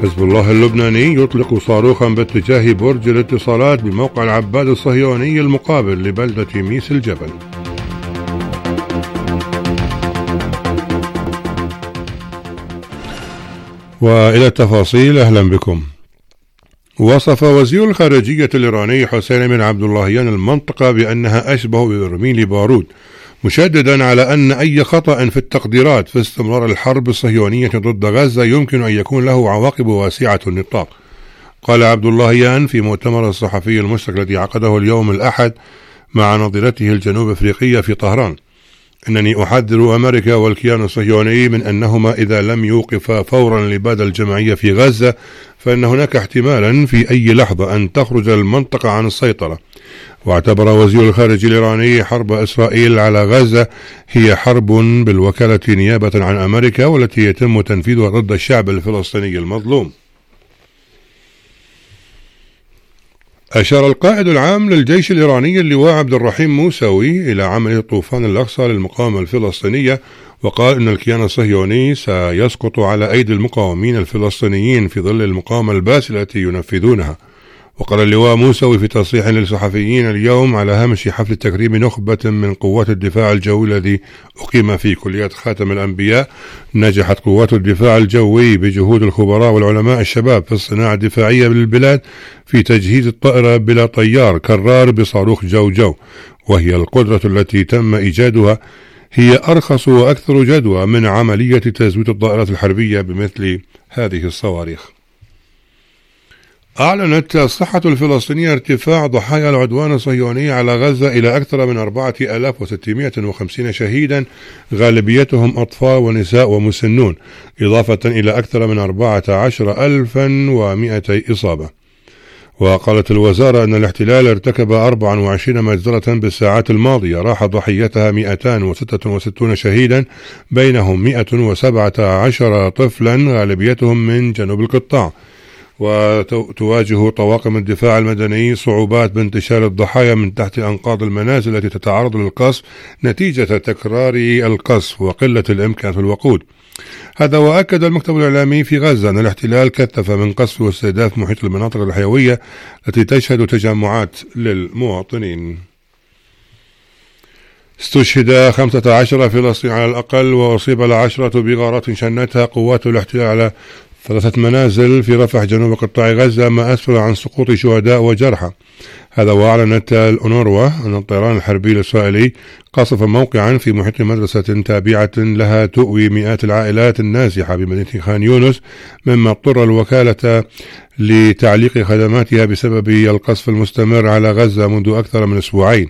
حزب الله اللبناني يطلق صاروخا باتجاه برج الاتصالات بموقع العباد الصهيوني المقابل لبلدة ميس الجبل. وإلى التفاصيل، أهلا بكم. وصف وزير الخارجية الإيراني حسين بن عبد اللهيان المنطقة بأنها أشبه ببرميل بارود، مشددا على أن أي خطأ في التقديرات في استمرار الحرب الصهيونية ضد غزة يمكن أن يكون له عواقب واسعة النطاق. قال عبد اللهيان في مؤتمر الصحفي المشترك الذي عقده اليوم الأحد مع نظيرته الجنوب أفريقية في طهران: إنني أحذر أمريكا والكيان الصهيوني من أنهما إذا لم يوقفا فورا الإبادة الجماعية في غزة فإن هناك احتمالا في أي لحظة أن تخرج المنطقة عن السيطرة. واعتبر وزير الخارجية الإيراني حرب إسرائيل على غزة هي حرب بالوكالة نيابة عن أمريكا، والتي يتم تنفيذها ضد الشعب الفلسطيني المظلوم. أشار القائد العام للجيش الإيراني اللواء عبد الرحيم موسوي إلى عملية طوفان الأقصى للمقاومة الفلسطينية، وقال إن الكيان الصهيوني سيسقط على أيدي المقاومين الفلسطينيين في ظل المقاومة الباسلة التي ينفذونها. وقال اللواء موسوي في تصريح للصحفيين اليوم على هامش حفل تكريم نخبة من قوات الدفاع الجوي الذي أقيم في كلية خاتم الأنبياء: نجحت قوات الدفاع الجوي بجهود الخبراء والعلماء الشباب في الصناعة الدفاعية للبلاد في تجهيز الطائرة بلا طيار كرار بصاروخ جو، وهي القدرة التي تم إيجادها هي أرخص وأكثر جدوى من عملية تزويد الطائرات الحربية بمثل هذه الصواريخ. أعلنت الصحة الفلسطينية ارتفاع ضحايا العدوان الصهيوني على غزة إلى أكثر من 4650 شهيدا، غالبيتهم أطفال ونساء ومسنون، إضافة إلى أكثر من 14100 إصابة. وقالت الوزارة أن الاحتلال ارتكب 24 مجزرة بالساعات الماضية راح ضحيتها 266 شهيدا، بينهم 117 طفلا غالبيتهم من جنوب القطاع. وتواجه طواقم الدفاع المدني صعوبات بانتشال الضحايا من تحت أنقاض المنازل التي تتعرض للقصف نتيجة تكرار القصف وقلة الإمكان في الوقود. هذا وأكد المكتب الإعلامي في غزة أن الاحتلال كثف من قصف واستهداف محيط المناطق الحيوية التي تشهد تجمعات للمواطنين. استشهد 15 فلسطيني على الأقل، وأصيب العشرة بغارات شنتها قوات الاحتلال على 3 منازل في رفح جنوب قطاع غزة، ما أسفر عن سقوط شهداء وجرحى. هذا وأعلنت الأونروا أن الطيران الحربي الإسرائيلي قصف موقعا في محيط مدرسة تابعة لها تؤوي مئات العائلات النازحة بمدينة خان يونس، مما اضطر الوكالة لتعليق خدماتها بسبب القصف المستمر على غزة منذ أكثر من أسبوعين.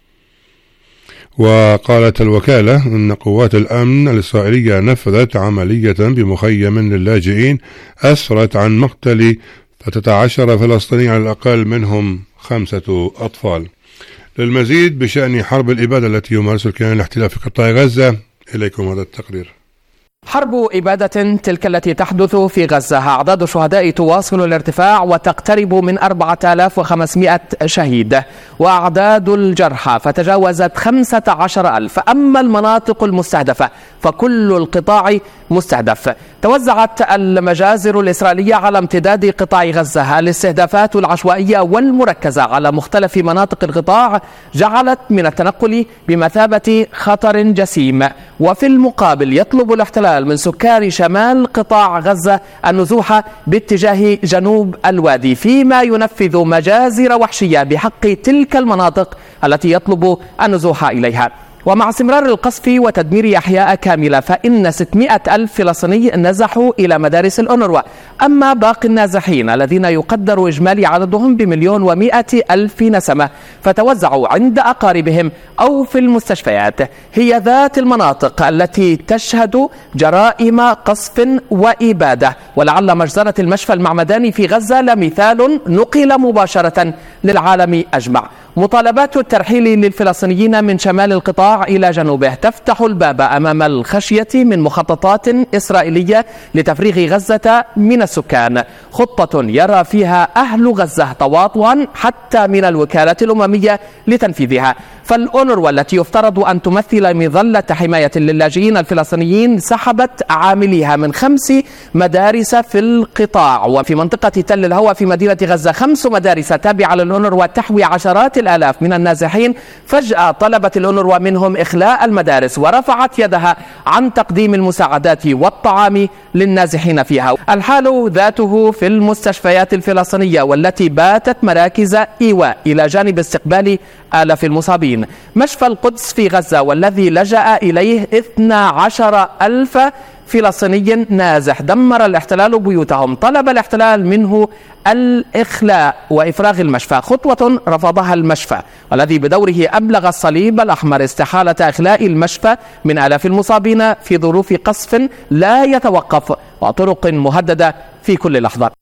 وقالت الوكالة أن قوات الأمن الإسرائيلية نفذت عملية بمخيم للاجئين أسفرت عن مقتل 13 فلسطيني على الأقل، منهم 5 أطفال. للمزيد بشأن حرب الإبادة التي يمارس الكيان الاحتلال في قطاع غزة، إليكم هذا التقرير. حرب إبادة تلك التي تحدث في غزة، أعداد الشهداء تواصل الارتفاع وتقترب من 4500 شهيد، وأعداد الجرحى فتجاوزت 15,000. أما المناطق المستهدفة فكل القطاع مستهدف. توزعت المجازر الإسرائيلية على امتداد قطاع غزة. الاستهدافات العشوائية والمركزة على مختلف مناطق القطاع جعلت من التنقل بمثابة خطر جسيم. وفي المقابل يطلب الاحتلال من سكان شمال قطاع غزة النزوح باتجاه جنوب الوادي، فيما ينفذ مجازر وحشية بحق تلك المناطق التي يطلب النزوح إليها. ومع استمرار القصف وتدمير أحياء كاملة، فإن 600,000 فلسطيني نزحوا إلى مدارس الأونروا. أما باقي النازحين الذين يقدر إجمالي عددهم ب1,100,000 نسمة فتوزعوا عند أقاربهم أو في المستشفيات، هي ذات المناطق التي تشهد جرائم قصف وإبادة. ولعل مجزرة المشفى المعمداني في غزة لمثال نقل مباشرة للعالم أجمع. مطالبات الترحيل للفلسطينيين من شمال القطاع إلى جنوبه تفتح الباب أمام الخشية من مخططات إسرائيلية لتفريغ غزة من السكان، خطة يرى فيها أهل غزة تواطؤا حتى من الوكالة الأممية لتنفيذها. فالأونروا التي يفترض أن تمثل مظلة حماية للاجئين الفلسطينيين سحبت عامليها من 5 مدارس في القطاع. وفي منطقة تل الهوى في مدينة غزة 5 مدارس تابعة للأونروا تحوي عشرات الآلاف من النازحين. فجأة طلبت الأونروا منهم إخلاء المدارس ورفعت يدها عن تقديم المساعدات والطعام للنازحين فيها. الحال ذاته في المستشفيات الفلسطينية والتي باتت مراكز إيواء إلى جانب استقبال آلاف المصابين. مشفى القدس في غزة والذي لجأ إليه 12,000 فلسطيني نازح دمر الاحتلال بيوتهم. طلب الاحتلال منه الإخلاء وإفراغ المشفى، خطوة رفضها المشفى، والذي بدوره أبلغ الصليب الأحمر استحالة إخلاء المشفى من آلاف المصابين في ظروف قصف لا يتوقف وطرق مهددة في كل لحظة.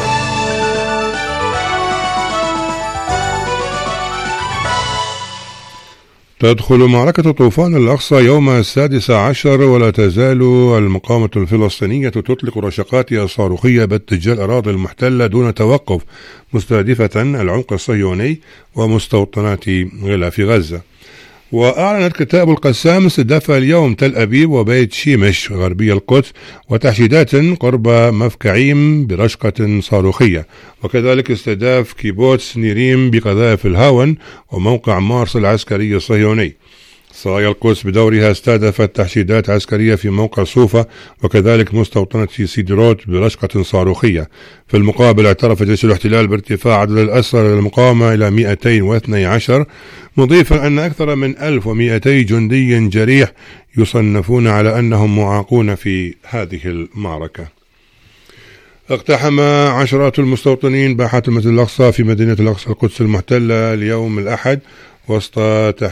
تدخل معركة طوفان الأقصى يوم 16 ولا تزال المقاومة الفلسطينية تطلق رشقاتها الصاروخية باتجاه الأراضي المحتلة دون توقف، مستهدفة العمق الصهيوني ومستوطنات غلاف غزة. وأعلنت كتائب القسام استهداف اليوم تل أبيب وبيت شيمش غربي القدس وتحشيدات قرب مفكعيم برشقة صاروخية، وكذلك استهداف كيبوتس نيريم بقذائف الهاون وموقع مارس العسكري الصهيوني. صايا القدس بدورها استهدفت تحشيدات عسكرية في موقع صوفة وكذلك مستوطنة سيدروت برشقة صاروخية. في المقابل اعترف جيش الاحتلال بارتفاع عدد الأسرى للمقاومة إلى 212، مضيفا أن أكثر من 1200 جندي جريح يصنفون على أنهم معاقون في هذه المعركة. اقتحم عشرات المستوطنين باحات المسجد الأقصى في مدينة الأقصى القدس المحتلة اليوم الأحد وسط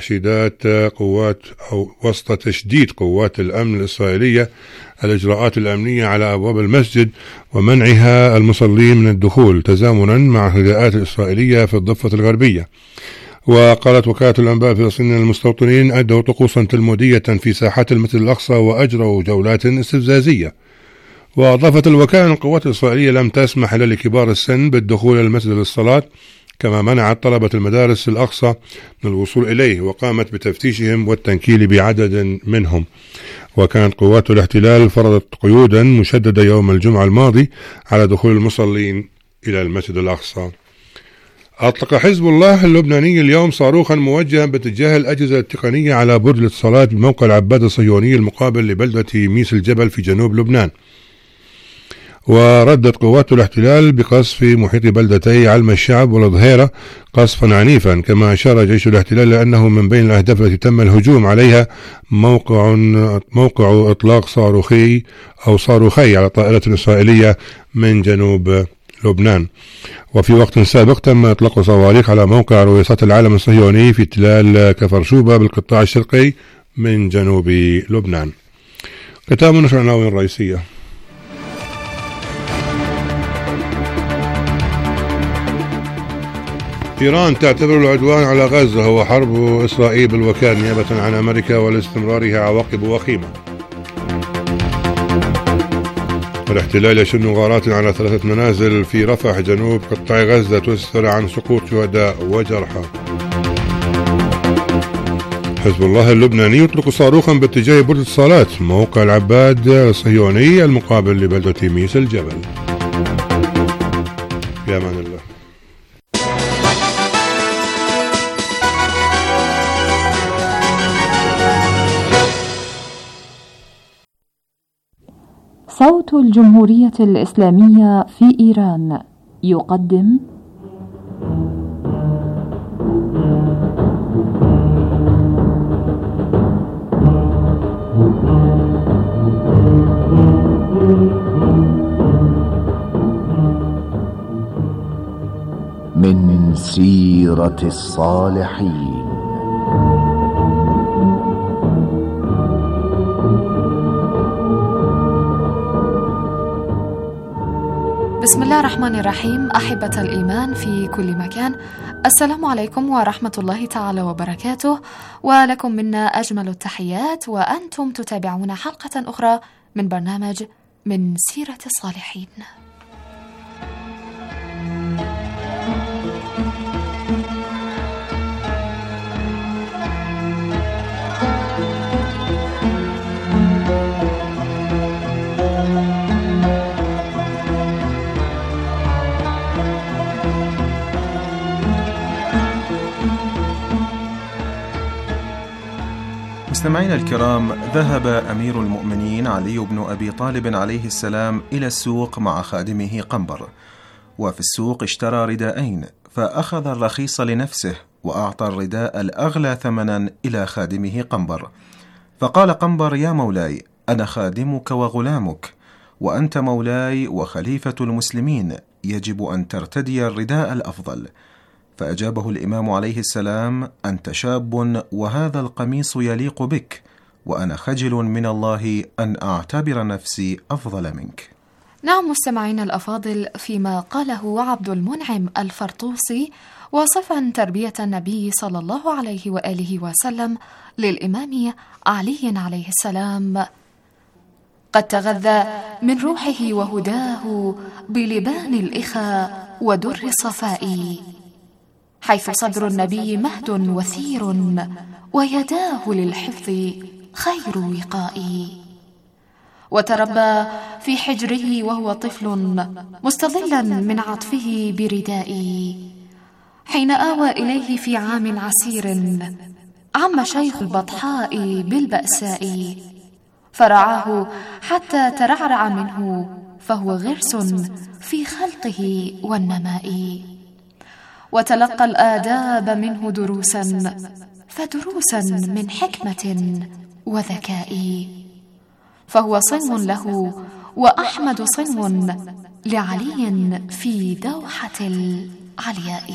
تشديد قوات الأمن الإسرائيلية الإجراءات الأمنية على أبواب المسجد ومنعها المصلين من الدخول تزامنا مع الهداءات الإسرائيلية في الضفة الغربية. وقالت وكالة الأنباء الفلسطينية أن المستوطنين أدوا طقوسا تلمودية في ساحات المسجد الأقصى وأجروا جولات استفزازية. وأضافت الوكالة أن القوات الإسرائيلية لم تسمح لكبار السن بالدخول إلى المسجد للصلاة، كما منعت طلبة المدارس الأقصى من الوصول إليه وقامت بتفتيشهم والتنكيل بعدد منهم. وكانت قوات الاحتلال فرضت قيودا مشددة يوم الجمعة الماضي على دخول المصلين إلى المسجد الأقصى. أطلق حزب الله اللبناني اليوم صاروخا موجها باتجاه الأجهزة التقنية على برج الاتصالات بموقع العباد الصهيوني المقابل لبلدة ميس الجبل في جنوب لبنان. وردت قوات الاحتلال بقصف محيط بلدتي علم الشعب والظهيرة قصفا عنيفا، كما أشار جيش الاحتلال لأنه من بين الأهداف التي تم الهجوم عليها موقع إطلاق صاروخي على طائرة إسرائيلية من جنوب لبنان. وفي وقت سابق تم إطلاق صواريخ على موقع رويصات العالم الصهيوني في تلال كفر شوبة بالقطاع الشرقي من جنوب لبنان. ختام نشر العناوين الرئيسية. إيران تعتبر العدوان على غزة هو حرب إسرائيل بالوكالة نيابة عن أمريكا ولاستمرارها عواقب وخيمة. الاحتلال يشن غارات على 3 منازل في رفح جنوب قطاع غزة تسفر عن سقوط شهداء وجرحى. حزب الله اللبناني يطلق صاروخا باتجاه برج اتصالات موقع العباد الصهيوني المقابل لبلدة ميس الجبل. في أمان الله. صوت الجمهورية الإسلامية في إيران يقدم من سيرة الصالحين. بسم الله الرحمن الرحيم. أحبة الإيمان في كل مكان، السلام عليكم ورحمة الله تعالى وبركاته، ولكم منا أجمل التحيات، وأنتم تتابعون حلقة أخرى من برنامج من سيرة الصالحين. مستمعينا الكرام، ذهب أمير المؤمنين علي بن أبي طالب عليه السلام إلى السوق مع خادمه قنبر، وفي السوق اشترى رداءين، فأخذ الرخيص لنفسه وأعطى الرداء الأغلى ثمنا إلى خادمه قنبر. فقال قنبر: يا مولاي، أنا خادمك وغلامك، وأنت مولاي وخليفة المسلمين، يجب أن ترتدي الرداء الأفضل. فأجابه الإمام عليه السلام: أنت شاب وهذا القميص يليق بك، وأنا خجل من الله أن أعتبر نفسي أفضل منك. نعم مستمعين الأفاضل، فيما قاله عبد المنعم الفرطوسي وصفا تربية النبي صلى الله عليه وآله وسلم للإمام علي عليه السلام: قد تغذى من روحه وهداه بلبان الإخاء ودر الصفاء، حيث صدر النبي مهد وثير، ويداه للحفظ خير وقاء. وتربى في حجره وهو طفل مستظلا من عطفه بردائي، حين آوى إليه في عام عسير عم شيخ البطحاء بالبأساء، فرعاه حتى ترعرع منه، فهو غرس في خلقه والنماء. وتلقى الآداب منه دروسا، فدروسا من حكمة وذكاء، فهو صنو له وأحمد صنو لعلي في دوحة العلياء.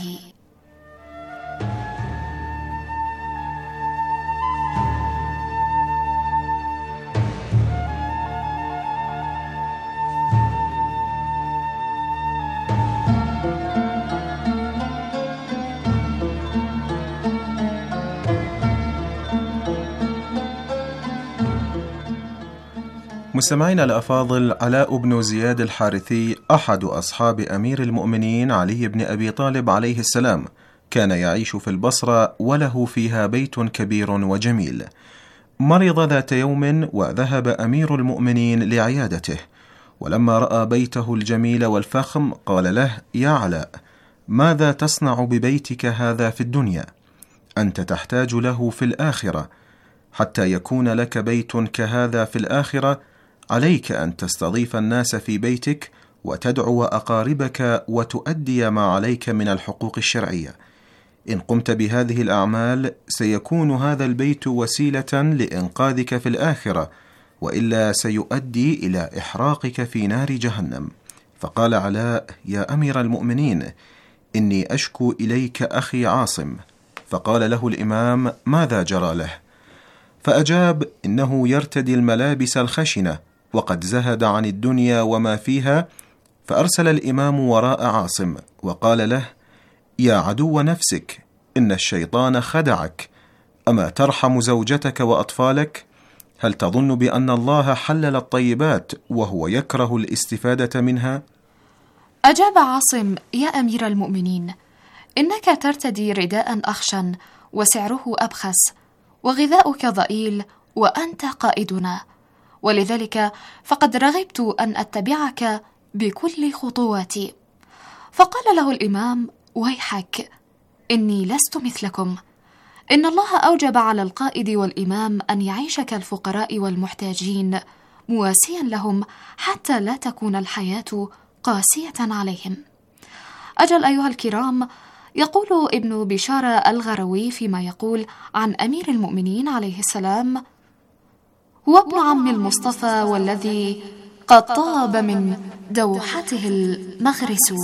مستمعينا الأفاضل، علاء بن زياد الحارثي أحد أصحاب أمير المؤمنين علي بن أبي طالب عليه السلام، كان يعيش في البصرة وله فيها بيت كبير وجميل. مرض ذات يوم وذهب أمير المؤمنين لعيادته، ولما رأى بيته الجميل والفخم قال له: يا علاء، ماذا تصنع ببيتك هذا في الدنيا؟ أنت تحتاج له في الآخرة. حتى يكون لك بيت كهذا في الآخرة عليك أن تستضيف الناس في بيتك وتدعو أقاربك وتؤدي ما عليك من الحقوق الشرعية. إن قمت بهذه الأعمال سيكون هذا البيت وسيلة لإنقاذك في الآخرة، وإلا سيؤدي إلى إحراقك في نار جهنم. فقال علاء: يا أمير المؤمنين، إني أشكو إليك أخي عاصم. فقال له الإمام: ماذا جرى له؟ فأجاب: إنه يرتدي الملابس الخشنة وقد زهد عن الدنيا وما فيها. فأرسل الإمام وراء عاصم وقال له: يا عدو نفسك، إن الشيطان خدعك، أما ترحم زوجتك وأطفالك؟ هل تظن بأن الله حلل الطيبات وهو يكره الاستفادة منها؟ أجاب عاصم: يا أمير المؤمنين، إنك ترتدي رداء أخشن وسعره أبخس، وغذاؤك ضئيل، وأنت قائدنا، ولذلك فقد رغبت أن أتبعك بكل خطواتي. فقال له الإمام: ويحك، إني لست مثلكم، إن الله أوجب على القائد والإمام أن يعيش كالفقراء والمحتاجين، مواسيا لهم حتى لا تكون الحياة قاسية عليهم. أجل أيها الكرام، يقول ابن بشارة الغروي فيما يقول عن أمير المؤمنين عليه السلام: هو ابن عم المصطفى، والذي قد طاب من دوحته المغرس،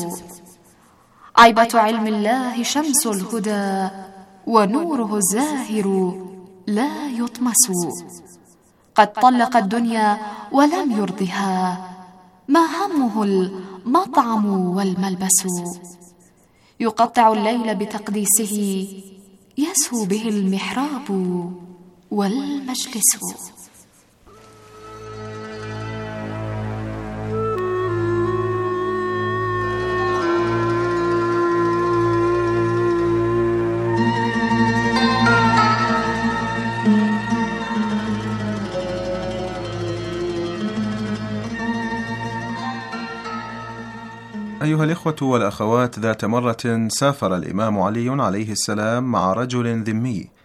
عيبة علم الله شمس الهدى، ونوره الزاهر لا يطمس، قد طلق الدنيا ولم يرضها، ما همه المطعم والملبس، يقطع الليل بتقديسه، يسهو به المحراب والمجلس. أيها الإخوة والأخوات، ذات مرة سافر الإمام علي عليه السلام مع رجل ذمي،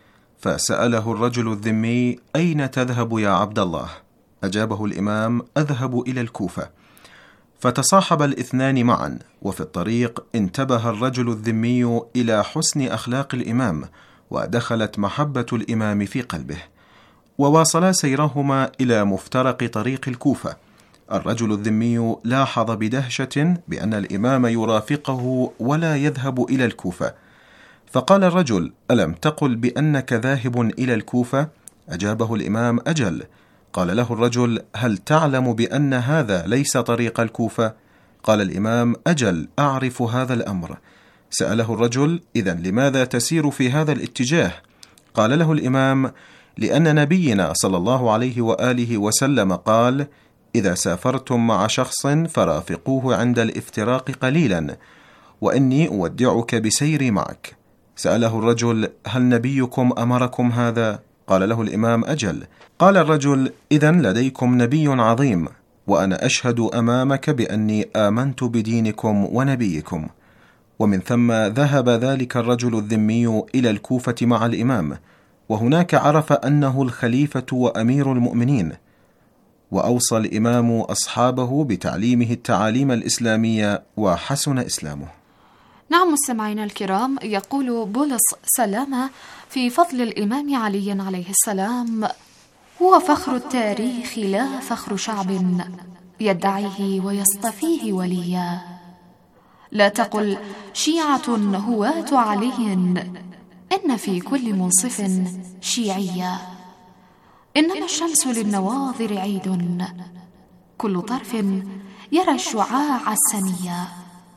فسأله الرجل الذمي: أين تذهب يا عبد الله؟ أجابه الإمام: أذهب إلى الكوفة. فتصاحب الاثنان معا، وفي الطريق انتبه الرجل الذمي إلى حسن أخلاق الإمام، ودخلت محبة الإمام في قلبه، وواصلا سيرهما إلى مفترق طريق الكوفة. الرجل الذمي لاحظ بدهشة بأن الإمام يرافقه ولا يذهب إلى الكوفة، فقال الرجل: ألم تقل بأنك ذاهب إلى الكوفة؟ أجابه الإمام: أجل. قال له الرجل: هل تعلم بأن هذا ليس طريق الكوفة؟ قال الإمام: أجل، أعرف هذا الأمر. سأله الرجل: إذن لماذا تسير في هذا الاتجاه؟ قال له الإمام: لأن نبينا صلى الله عليه وآله وسلم قال: إذا سافرتم مع شخص فرافقوه عند الافتراق قليلا، وإني أودعك بسيري معك. سأله الرجل: هل نبيكم أمركم هذا؟ قال له الإمام: أجل. قال الرجل: إذن لديكم نبي عظيم، وأنا أشهد أمامك بأني آمنت بدينكم ونبيكم. ومن ثم ذهب ذلك الرجل الذمي إلى الكوفة مع الإمام، وهناك عرف أنه الخليفة وأمير المؤمنين، وأوصى الإمام أصحابه بتعليمه التعاليم الإسلامية، وحسن إسلامه. نعم مستمعينا الكرام، يقول بولس سلامة في فضل الإمام علي عليه السلام: هو فخر التاريخ لا فخر شعب يدعيه ويصطفيه وليا. لا تقل شيعة هواة علي، إن في كل منصف شيعية. إنما الشمس للنواظر عيد، كل طرف يرى الشعاع السنية.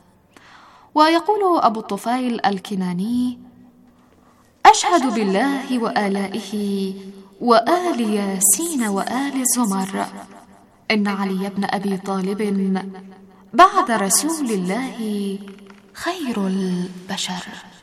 ويقول أبو الطفيل الكناني: أشهد بالله وآلائه وآل ياسين وآل زمر إن علي بن أبي طالب بعد رسول الله خير البشر.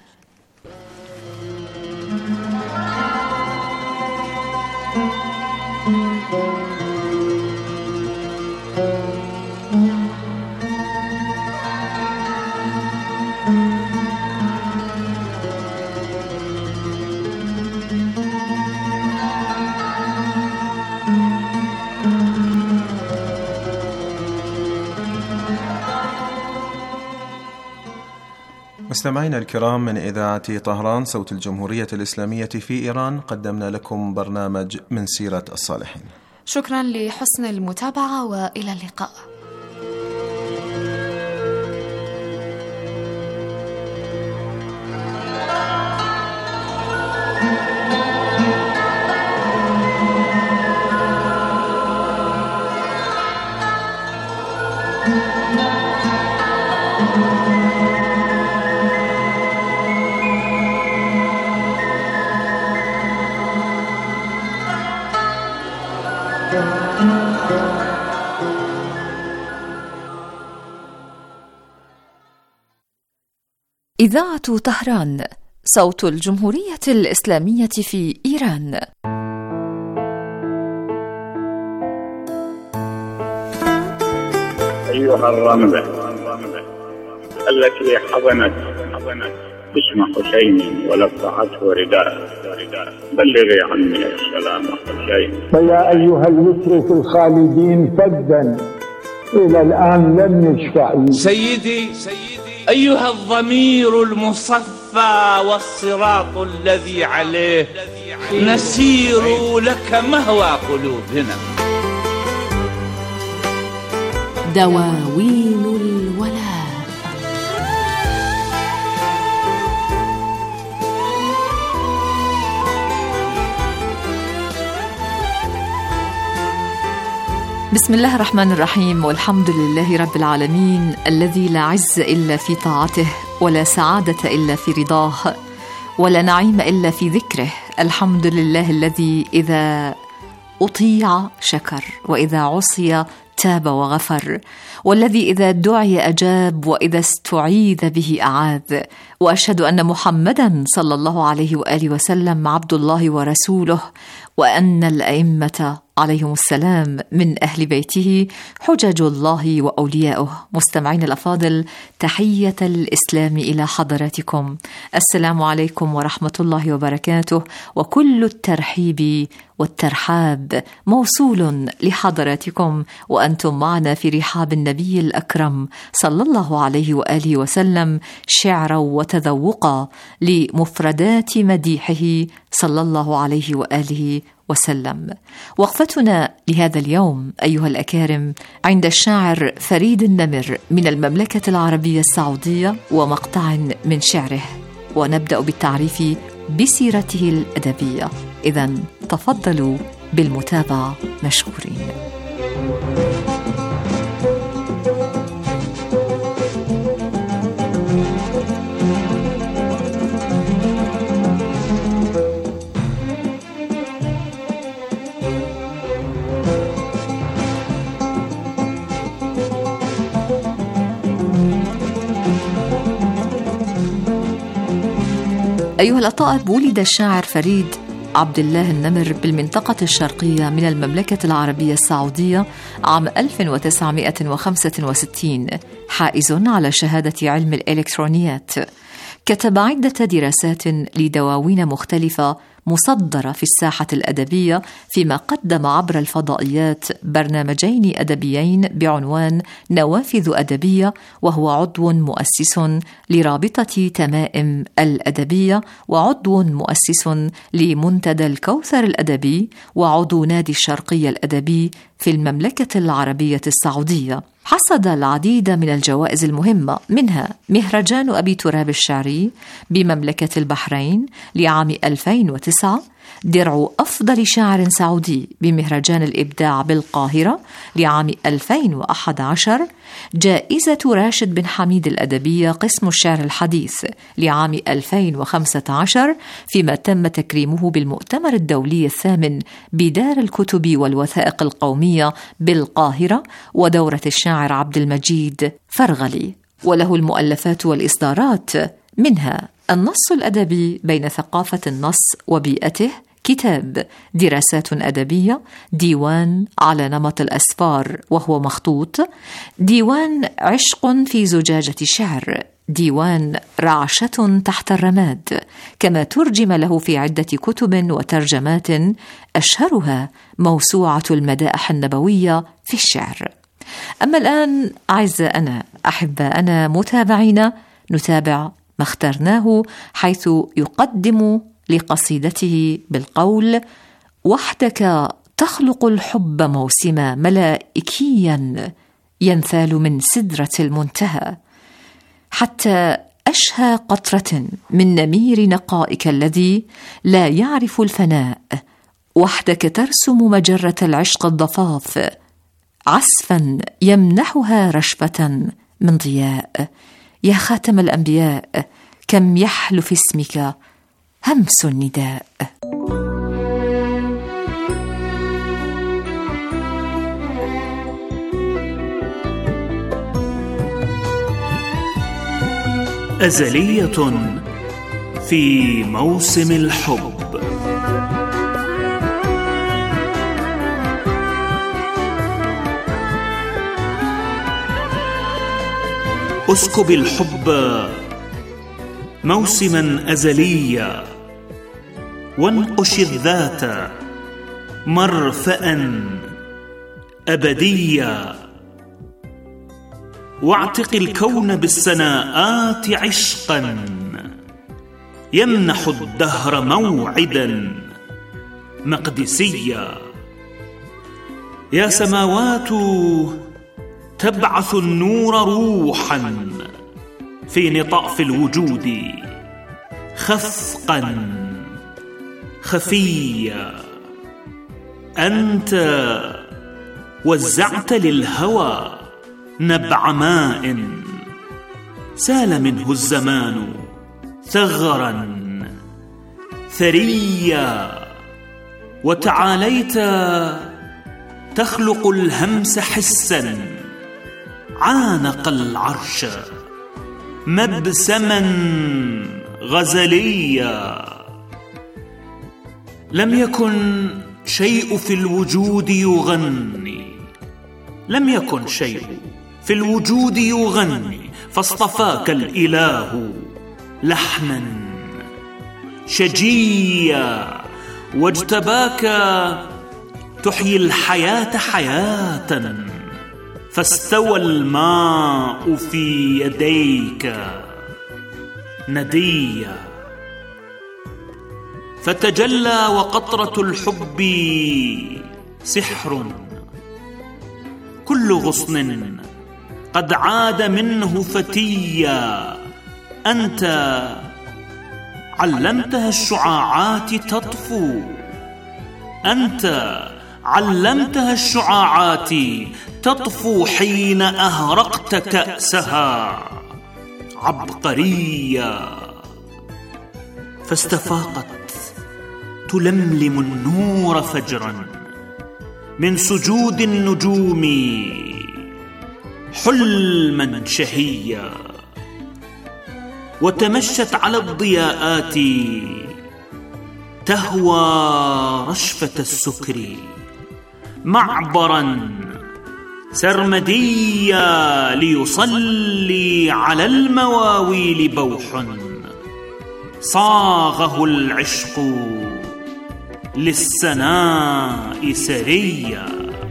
مستمعينا الكرام، من إذاعة طهران صوت الجمهورية الإسلامية في إيران، قدمنا لكم برنامج من سيرة الصالحين. شكرا لحسن المتابعة، وإلى اللقاء. إذاعة طهران صوت الجمهورية الإسلامية في إيران. أيها الرملة التي حضنت اسم حسين ولفعته رداء، بلغي عني السلام حسين. فيا أيها اليسر في الخالدين فدا إلى الآن لم يشفع. سيدي أيها الضمير المصفى والصراط الذي عليه نسير لك مهوى قلوبنا. دواوين الولاء. بسم الله الرحمن الرحيم، والحمد لله رب العالمين، الذي لا عز إلا في طاعته، ولا سعادة إلا في رضاه، ولا نعيم إلا في ذكره. الحمد لله الذي إذا أطيع شكر، وإذا عصي تاب وغفر، والذي إذا دعي أجاب، وإذا استعيذ به أعاذ. وأشهد أن محمدًا صلى الله عليه وآله وسلم عبد الله ورسوله، وأن الأئمة عليهم السلام من أهل بيته حجج الله وأولياؤه. مستمعين الأفاضل، تحية الإسلام إلى حضراتكم، السلام عليكم ورحمة الله وبركاته، وكل الترحيب والترحاب موصول لحضراتكم وأنتم معنا في رحاب النبي الأكرم صلى الله عليه وآله وسلم، شعرا وتذوقا لمفردات مديحه صلى الله عليه وآله وسلم. وقفتنا لهذا اليوم أيها الأكارم عند الشاعر فريد النمر من المملكة العربية السعودية ومقطع من شعره، ونبدأ بالتعريف بسيرته الأدبية. إذن تفضلوا بالمتابعة مشكورين. أيها الأطائب، ولد الشاعر فريد عبد الله النمر بالمنطقة الشرقية من المملكة العربية السعودية عام 1965، حائز على شهادة علم الإلكترونيات. كتب عدة دراسات لدواوين مختلفة مصدرة في الساحة الأدبية، فيما قدم عبر الفضائيات برنامجين أدبيين بعنوان نوافذ أدبية، وهو عضو مؤسس لرابطة تمائم الأدبية، وعضو مؤسس لمنتدى الكوثر الأدبي، وعضو نادي الشرقية الأدبي في المملكة العربية السعودية. حصد العديد من الجوائز المهمة، منها مهرجان أبي تراب الشعري بمملكة البحرين لعام 2009، درع أفضل شاعر سعودي بمهرجان الإبداع بالقاهرة لعام 2011، جائزة راشد بن حميد الأدبية قسم الشعر الحديث لعام 2015، فيما تم تكريمه بالمؤتمر الدولي الثامن بدار الكتب والوثائق القومية بالقاهرة ودورة الشاعر عبد المجيد فرغلي. وله المؤلفات والإصدارات، منها النص الأدبي بين ثقافة النص وبيئته، كتاب دراسات أدبية، ديوان على نمط الأسفار وهو مخطوط، ديوان عشق في زجاجة شعر، ديوان رعشة تحت الرماد، كما ترجم له في عدة كتب وترجمات، أشهرها موسوعة المدائح النبوية في الشعر. أما الآن أعزائنا أحباءنا متابعينا، نتابع ما اخترناه، حيث يقدم لقصيدته بالقول: وحدك تخلق الحب موسما ملائكيا ينثال من سدرة المنتهى، حتى أشهى قطرة من نمير نقائك الذي لا يعرف الفناء. وحدك ترسم مجرة العشق الضفاف، عسفا يمنحها رشفة من ضياء. يا خاتم الأنبياء، كم يحلو في اسمك همس النداء. أزلية في موسم الحب. اسكب الحب موسما أزليا، وانقش الذات مرفأ أبديا، واعتق الكون بالسناءات عشقا يمنح الدهر موعدا مقدسيا. يا سماوات تبعث النور روحا في نطاف الوجود خفقا خفيا. أنت وزعت للهوى نبع ماء سال منه الزمان ثغرا ثريا، وتعاليت تخلق الهمس حسا عانق العرش مبسما غزليا. لم يكن شيء في الوجود يغني، لم يكن شيء في الوجود يغني، فاصطفاك الإله لحنا شجيا، واجتباك تحيي الحياة حياة، فاستوى الماء في يديك نديا، فتجلى وقطرة الحب سحر، كل غصن قد عاد منه فتيا، أنت علمتها الشعاعات تطفو، أنت علمتها الشعاعات تطفو حين أهرقت كأسها عبقريا، فاستفاقت تلملم النور فجرا من سجود النجوم حلما شهيا، وتمشت على الضياءات تهوى رشفة السكر معبرا سرمديا، ليصلي على المواويل بوح صاغه العشق للسناء سريا.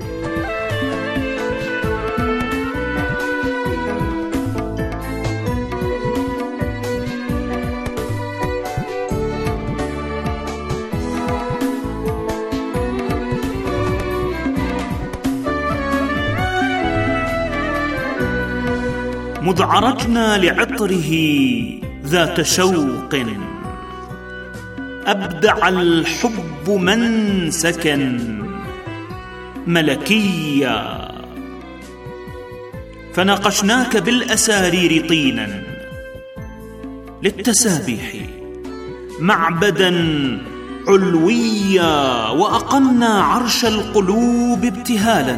مذ عرجنا لعطره ذات شوق، أبدع الحب منسكا ملكيا، فناقشناك بالأسارير طينا للتسابيح معبدا علويا، وأقمنا عرش القلوب ابتهالا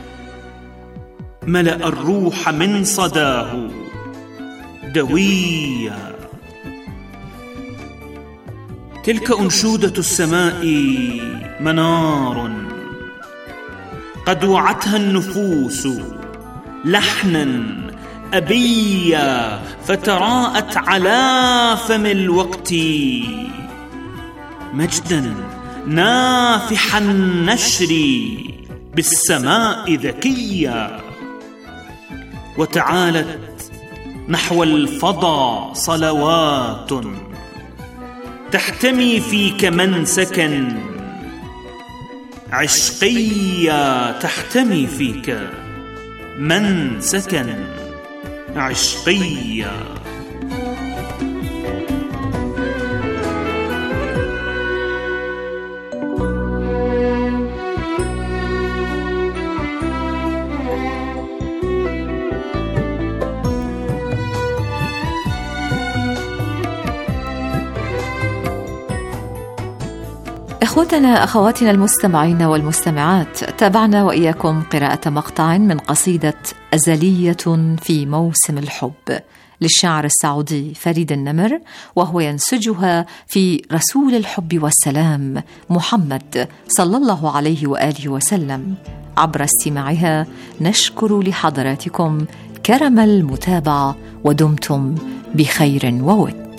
ملأ الروح من صداه دويا. تلك أنشودة السماء منار قد وعتها النفوس لحنا أبيا، فتراءت على فم الوقت مجدا نافح النشر بالسماء ذكيا، وتعالت نحو الفضاء صلوات تحتمي فيك منسكا عشقيا، تحتمي فيك منسكا عشقيا. إخوتنا أخواتنا المستمعين والمستمعات، تابعنا وإياكم قراءة مقطع من قصيدة أزلية في موسم الحب للشاعر السعودي فريد النمر، وهو ينسجها في رسول الحب والسلام محمد صلى الله عليه وآله وسلم. عبر استماعها نشكر لحضراتكم كرم المتابعة، ودمتم بخير وود.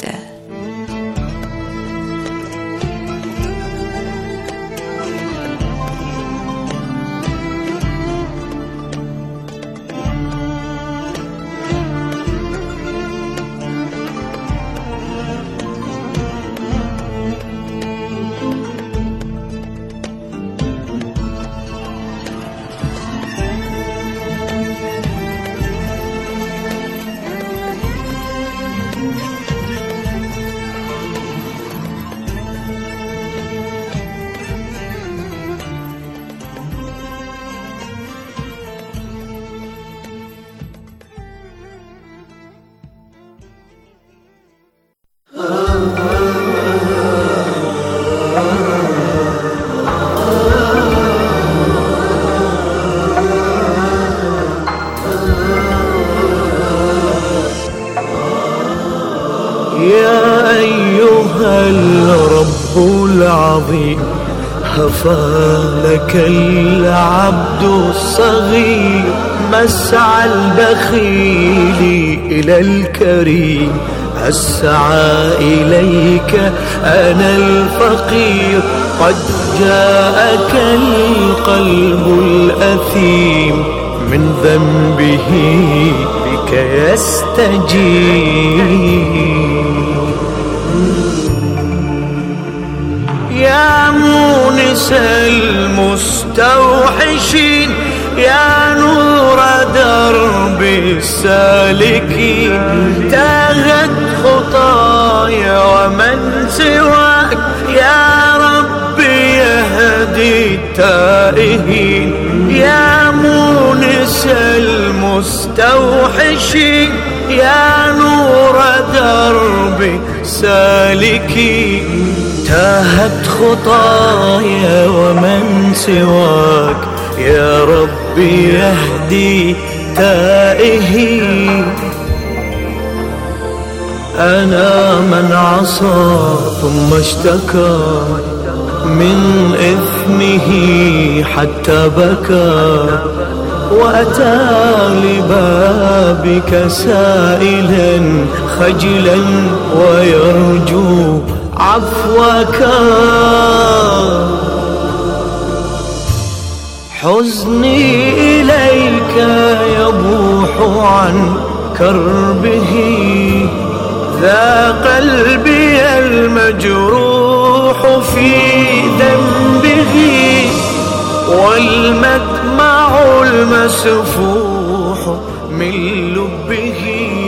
هفى لك العبد الصغير مسعى البخيل إلى الكريم، أسعى إليك أنا الفقير، قد جاءك القلب الأثيم من ذنبه بك يستجيب. يا مونس المستوحشين، يا نور درب السالكين، تاهت خطايا ومن سواك يا رب يهدي التائهين. يا مونس المستوحشين، يا نور درب سالكين، تاهت خطايا ومن سواك يا رب يهدي تائهين. أنا من عصى ثم اشتكى من إثمه حتى بكى، وأتى لبابك سائلا خجلا ويرجو عفوك. حزني إليك يبوح عن كربه، ذا قلبي المجروح في ذنبه، والمدمع المسفوح من لبه.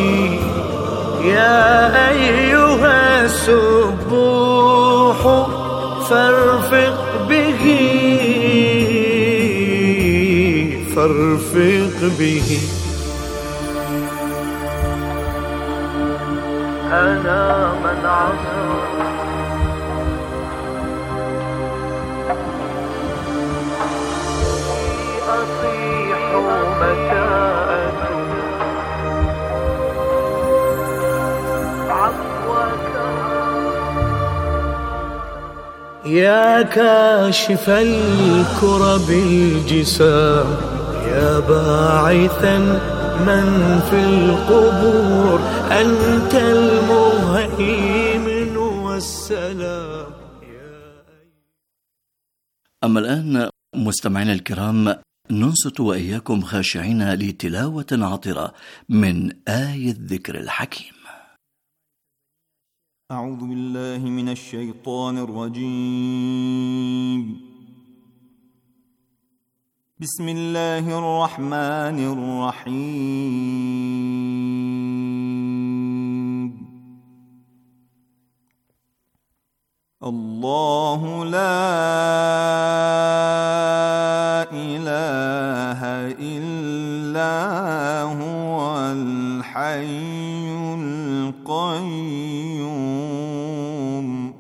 يا أيها السبوح فارفق به، فارفق به. أنا من عصى أصيح متى عفوك. يا كاشف الكرب الجسام، يا باعثا من في القبور، أنت المهيمن والسلام. أما الآن مستمعينا الكرام، ننصت وإياكم خاشعين لتلاوة عطرة من آية الذكر الحكيم. أعوذ بالله من الشيطان الرجيم. بسم الله الرحمن الرحيم. الله لا إله إلا هو الحي القيوم،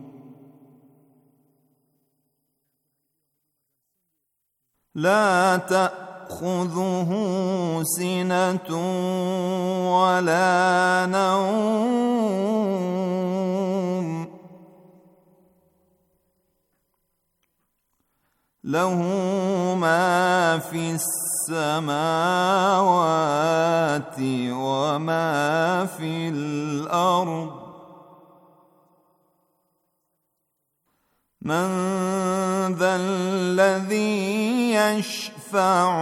لا تأخذه سنة ولا نوم، له ما في السماوات وما في الأرض، من ذا الذي يشفع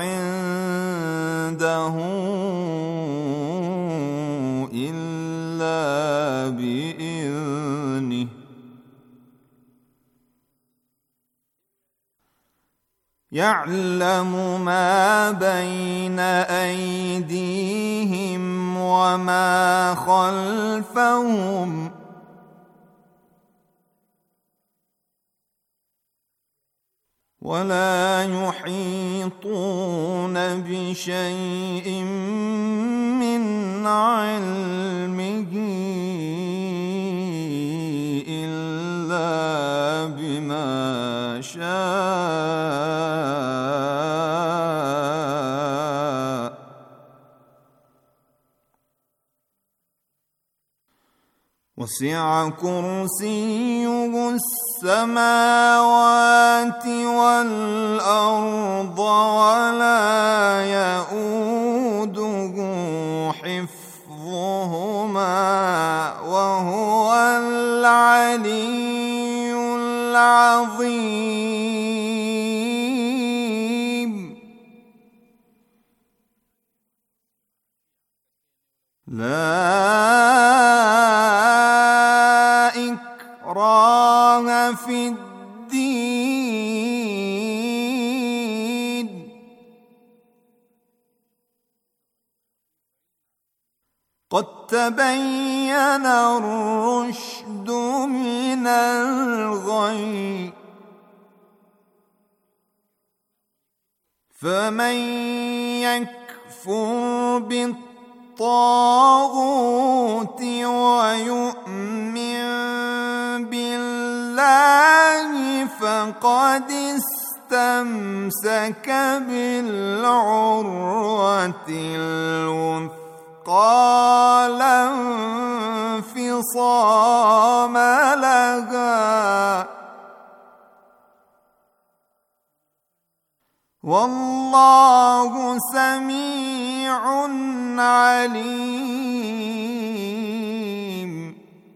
عنده إلا بإذنه، يعلم ما بين أيديهم وما خلفهم، ولا يحيطون بشيء من علمه إلا بما شاء، وسع كرسيه السماوات والأرض ولا يؤوده حفظهما وهو العلي العظيم. لا إكراه في الدين، قد تبين الرشد من الغي، فمن يكفر بالطاغوت ويؤمن بالله فقد استمسك بالعروة الوثقى لا انفصام لها، والله سميع عليم.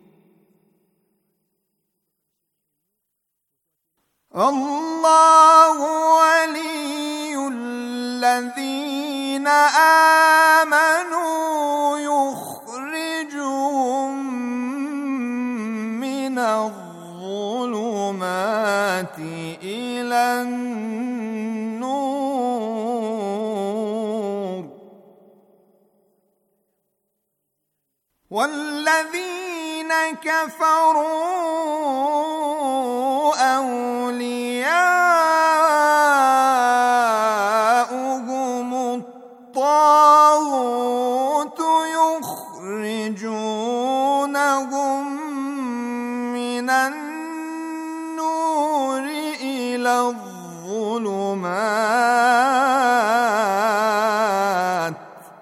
الله ولي الذين آمنوا يخرجهم من الظلمات إلى النور، والذين كفروا أولياؤهم الطاغوت يخرجونهم من النور إلى الظلمات،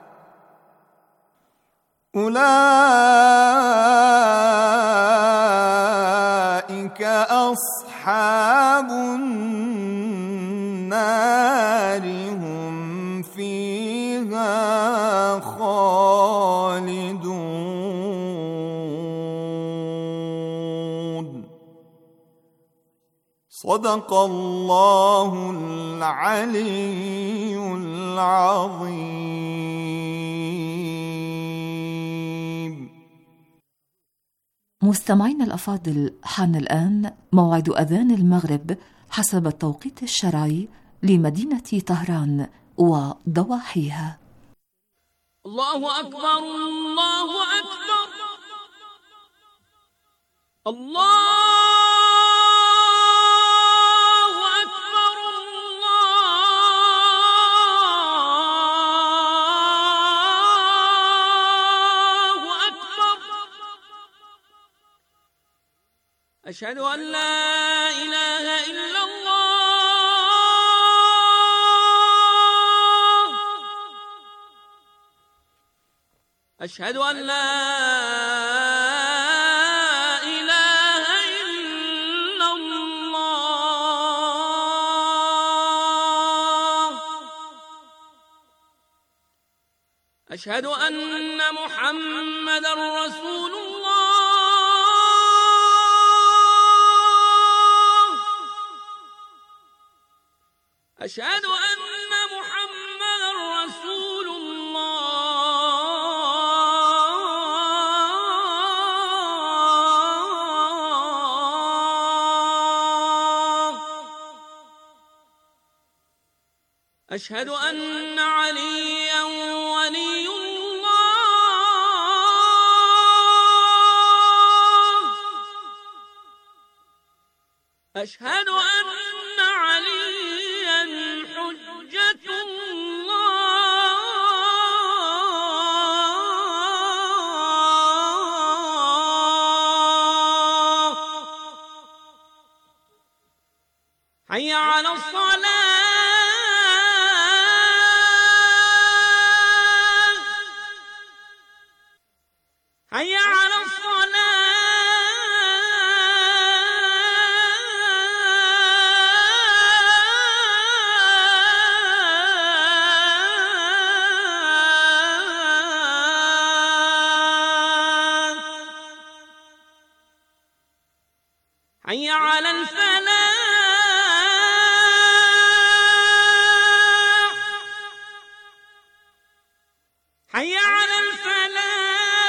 أولئك أصحاب النار هم فيها خالدون. صدق الله العلي العظيم. مستمعينا الأفاضل، حان الآن موعد أذان المغرب حسب التوقيت الشرعي لمدينة طهران وضواحيها. الله أكبر الله أكبر الله أكبر الله أكبر. أشهد أن لا إله إلا الله، أشهد أن لا إله إلا الله، أشهد أن محمدا رسول الله، أشهد أن محمدا رسول الله، أشهد أن عليا ولي الله، أشهد أن عليا حجة الله. حي على الصلاة، حي على الصلاة. حي على الفلاح حي على الفلاح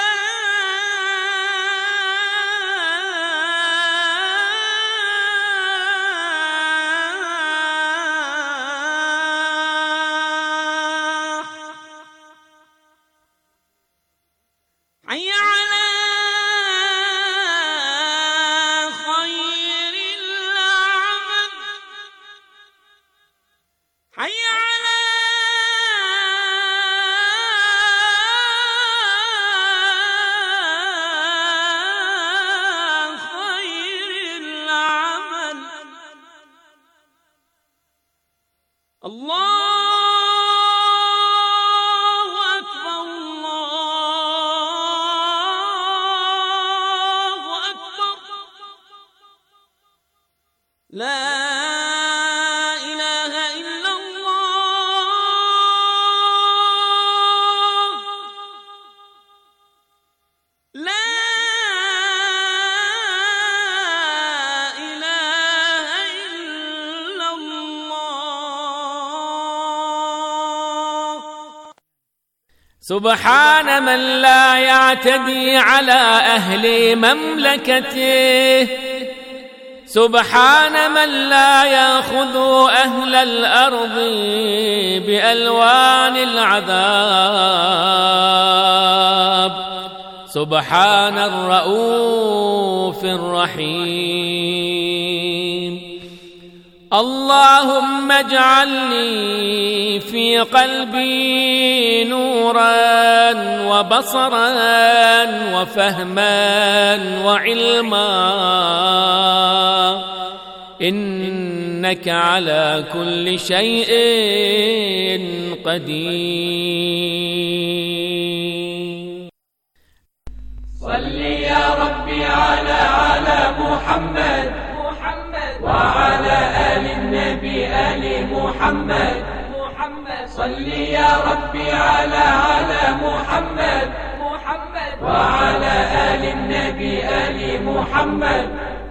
حي على خير العمل حي على خير العمل الله لا إله إلا الله لا إله إلا الله. سبحان من لا يعتدي على أهل مملكته، سبحان من لا يأخذ أهل الأرض بألوان العذاب، سبحان الرؤوف الرحيم. اللهم اجعلني في قلبي نورا وبصرا وفهما وعلما، إنك على كل شيء قدير. صل يا ربي على محمد وعلى آل النبي آل محمد. صل يا ربي على محمد وعلى آل النبي آل محمد.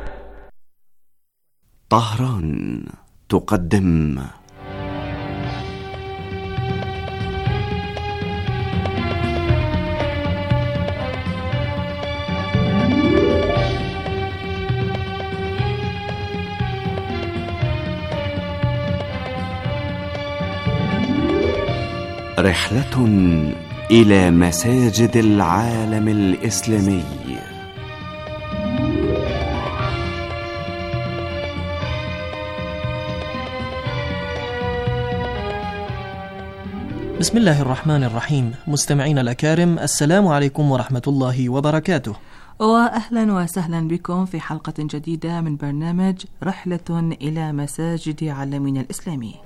طهران تقدم رحلة إلى مساجد العالم الإسلامي. بسم الله الرحمن الرحيم. مستمعين الأكارم، السلام عليكم ورحمة الله وبركاته، وأهلا وسهلا بكم في حلقة جديدة من برنامج رحلة إلى مساجد عالمنا الإسلامي.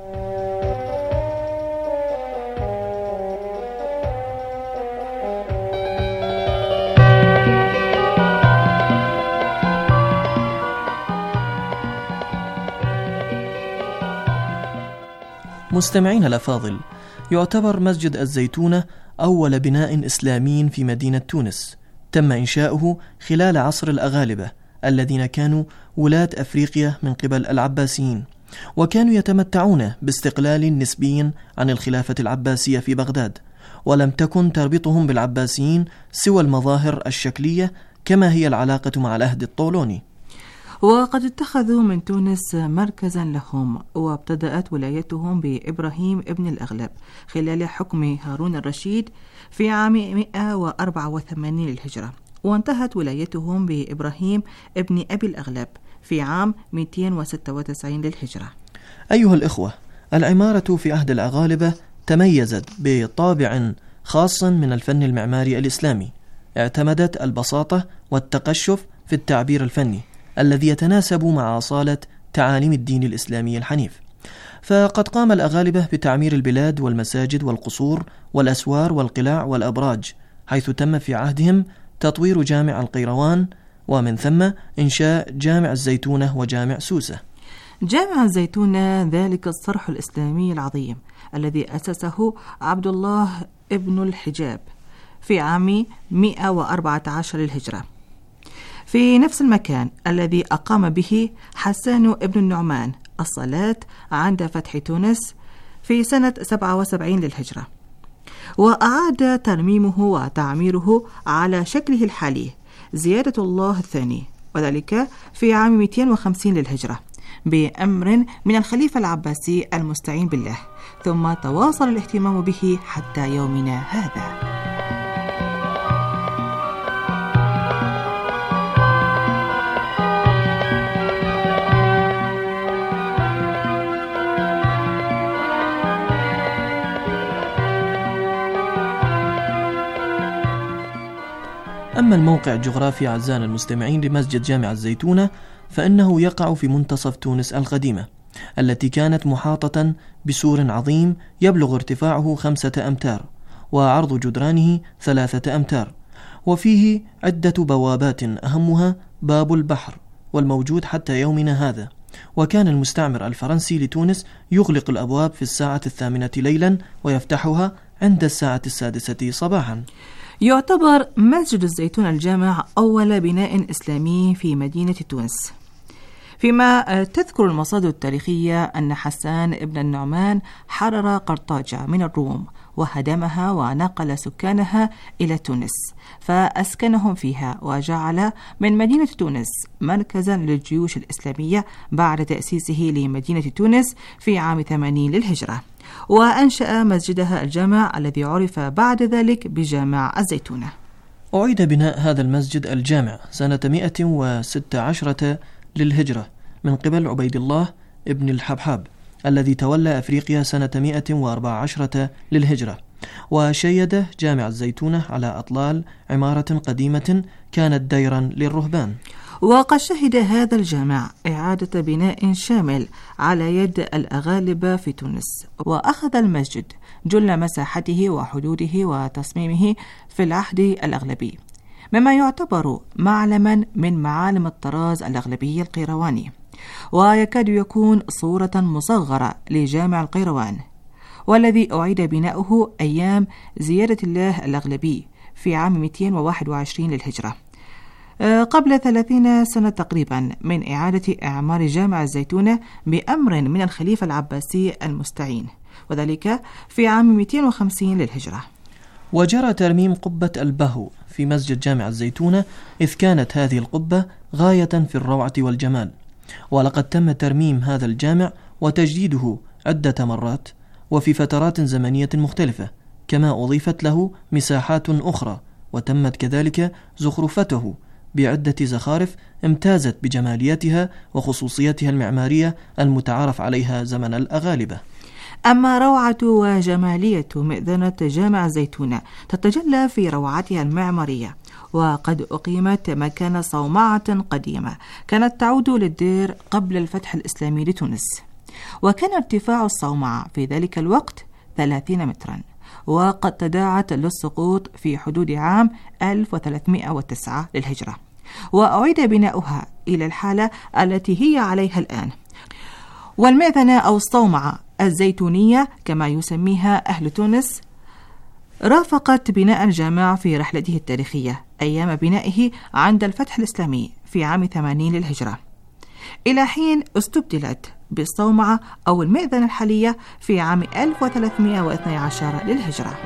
مستمعين الأفاضل، يعتبر مسجد الزيتونة أول بناء إسلامي في مدينة تونس، تم إنشاؤه خلال عصر الأغالبة الذين كانوا ولاة أفريقيا من قبل العباسيين، وكانوا يتمتعون باستقلال نسبي عن الخلافة العباسية في بغداد، ولم تكن تربطهم بالعباسيين سوى المظاهر الشكلية كما هي العلاقة مع العهد الطولوني. وقد اتخذوا من تونس مركزا لهم، وابتدأت ولايتهم بإبراهيم ابن الأغلب خلال حكم هارون الرشيد في عام 184 للهجرة، وانتهت ولايتهم بإبراهيم ابن أبي الأغلب في عام 296 للهجرة. أيها الإخوة، العمارة في عهد الأغالبة تميزت بطابع خاص من الفن المعماري الإسلامي، اعتمدت البساطة والتقشف في التعبير الفني الذي يتناسب مع أصالة تعاليم الدين الإسلامي الحنيف. فقد قام الأغالبة بتعمير البلاد والمساجد والقصور والأسوار والقلاع والأبراج، حيث تم في عهدهم تطوير جامع القيروان، ومن ثم إنشاء جامع الزيتونة وجامع سوسة. جامع الزيتونة ذلك الصرح الإسلامي العظيم الذي أسسه عبد الله ابن الحجاب في عام 114 للهجرة. في نفس المكان الذي أقام به حسان ابن النعمان الصلاة عند فتح تونس في سنة 77 للهجرة، وأعاد ترميمه وتعميره على شكله الحالي زيادة الله الثاني، وذلك في عام 250 للهجرة بأمر من الخليفة العباسي المستعين بالله، ثم تواصل الاهتمام به حتى يومنا هذا. أما الموقع الجغرافي أعزائنا المستمعين لمسجد جامع الزيتونة فإنه يقع في منتصف تونس القديمة التي كانت محاطة بسور عظيم يبلغ ارتفاعه 5 أمتار وعرض جدرانه 3 أمتار، وفيه عدة بوابات أهمها باب البحر والموجود حتى يومنا هذا. وكان المستعمر الفرنسي لتونس يغلق الأبواب في 8:00 ليلا ويفتحها عند 6:00 صباحا. يعتبر مسجد الزيتون الجامع أول بناء إسلامي في مدينة تونس، فيما تذكر المصادر التاريخية أن حسان ابن النعمان حرر قرطاجة من الروم وهدمها ونقل سكانها إلى تونس فأسكنهم فيها، وجعل من مدينة تونس مركزا للجيوش الإسلامية بعد تأسيسه لمدينة تونس في عام 80 للهجرة، وأنشأ مسجدها الجامع الذي عرف بعد ذلك بجامع الزيتونة. أعيد بناء هذا المسجد الجامع سنة 116 للهجرة من قبل عبيد الله ابن الحبحاب الذي تولى أفريقيا سنة 114 للهجرة، وشيد جامع الزيتونة على أطلال عمارة قديمة كانت ديرا للرهبان. وقد شهد هذا الجامع إعادة بناء شامل على يد الأغالبة في تونس، وأخذ المسجد جل مساحته وحدوده وتصميمه في العهد الأغلبي، مما يعتبر معلما من معالم الطراز الأغلبي القيرواني، ويكاد يكون صورة مصغرة لجامع القيروان، والذي أعيد بناؤه أيام زيادة الله الأغلبي في عام 221 للهجرة، قبل 30 سنة تقريبا من إعادة إعمار جامع الزيتونة بأمر من الخليفة العباسي المستعين، وذلك في عام 250 للهجرة. وجرى ترميم قبة البهو في مسجد جامع الزيتونة، إذ كانت هذه القبة غاية في الروعة والجمال، ولقد تم ترميم هذا الجامع وتجديده عدة مرات وفي فترات زمنية مختلفة، كما أضيفت له مساحات أخرى، وتمت كذلك زخرفته بعدة زخارف امتازت بجماليتها وخصوصيتها المعمارية المتعارف عليها زمن الأغالبة. أما روعة وجمالية مئذنة جامع الزيتونة تتجلى في روعتها المعمارية، وقد أقيمت مكان صومعة قديمة كانت تعود للدير قبل الفتح الإسلامي لتونس، وكان ارتفاع الصومعة في ذلك الوقت 30 مترا، وقد تداعت للسقوط في حدود عام 1309 للهجرة، وأعيد بناؤها إلى الحالة التي هي عليها الآن. والمئذنة أو الصومعة الزيتونية كما يسميها أهل تونس رافقت بناء الجامع في رحلته التاريخية أيام بنائه عند الفتح الإسلامي في عام 80 للهجرة، إلى حين استبدلت بالصومعة أو المئذنة الحالية في عام 1312 للهجرة.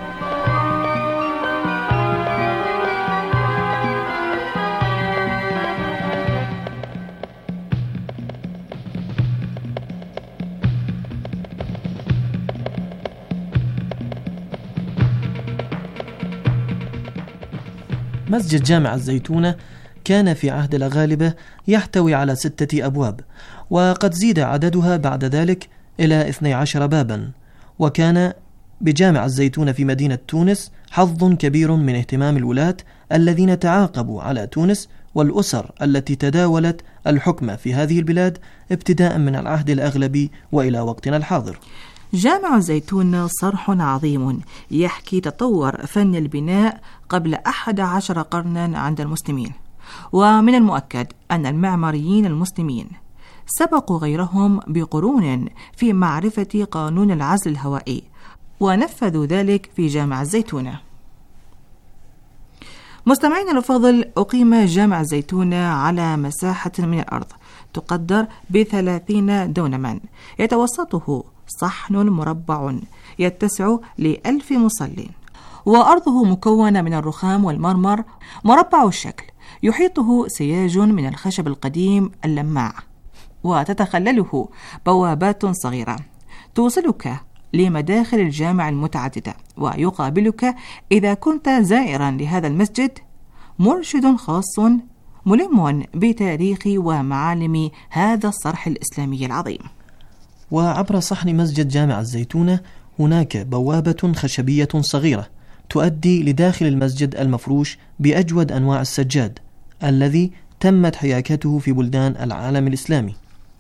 مسجد جامع الزيتونة كان في عهد الأغالبة يحتوي على 6 أبواب، وقد زيد عددها بعد ذلك إلى 12 بابا، وكان بجامع الزيتونة في مدينة تونس حظ كبير من اهتمام الولاة الذين تعاقبوا على تونس والأسر التي تداولت الحكم في هذه البلاد ابتداء من العهد الأغلبي وإلى وقتنا الحاضر. جامع الزيتون صرح عظيم يحكي تطور فن البناء قبل 11 قرنا عند المسلمين، ومن المؤكد أن المعماريين المسلمين سبقوا غيرهم بقرون في معرفة قانون العزل الهوائي، ونفذوا ذلك في جامع الزيتونة. مستمعينا الأفاضل، أقيم جامع الزيتونة على مساحة من الأرض تقدر ب30 دونما، يتوسطه صحن مربع يتسع ل1000 مصل، وأرضه مكونة من الرخام والمرمر مربع الشكل، يحيطه سياج من الخشب القديم اللماع، وتتخلله بوابات صغيرة توصلك لمداخل الجامع المتعددة، ويقابلك إذا كنت زائرا لهذا المسجد مرشد خاص ملم بتاريخ ومعالم هذا الصرح الإسلامي العظيم. وعبر صحن مسجد جامع الزيتونة هناك بوابة خشبية صغيرة تؤدي لداخل المسجد المفروش بأجود أنواع السجاد الذي تمت حياكته في بلدان العالم الإسلامي.